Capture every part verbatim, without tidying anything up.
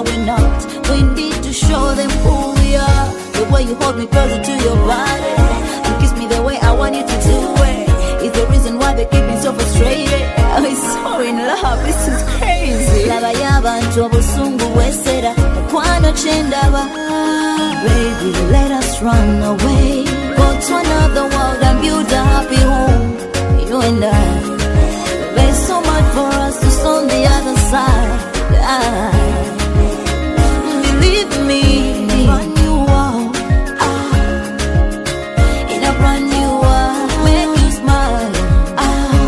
we're not. We need to show them who we are. The way you hold me closer to your body and kiss me the way I want you to do it is the reason why they keep me so frustrated. I'm so in love, this is crazy. Lava y'abantu obusungu bwesera mukwano kyendaba. Baby, let us run away, go to another world and build a happy home. You and I, there's so much for us to see on the other side. Ah, believe me, brand new world, ah, in a brand new world, make you smile. Ah,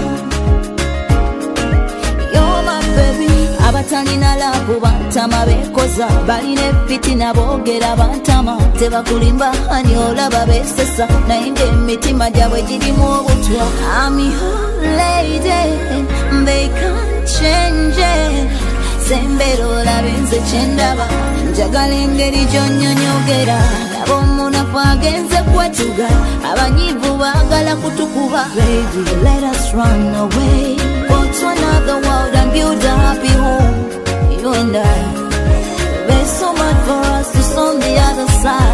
you're my baby. Abatalina love bantama bekoza, baline fitina bogera bantama. Teba kulimba hani olaba besesa, na inde mitima jawe jirimu obutwa. I'm your lady, they can't change it. Sembero la benze chendaba, njagala engeri gy'onnyonnyogera. Laba omunafu agenze kwatuga, abanyiivu baagala kutukuba. Baby, let us run away, go to another world and build a happy home. You and I, there's so much for us to see on the other side.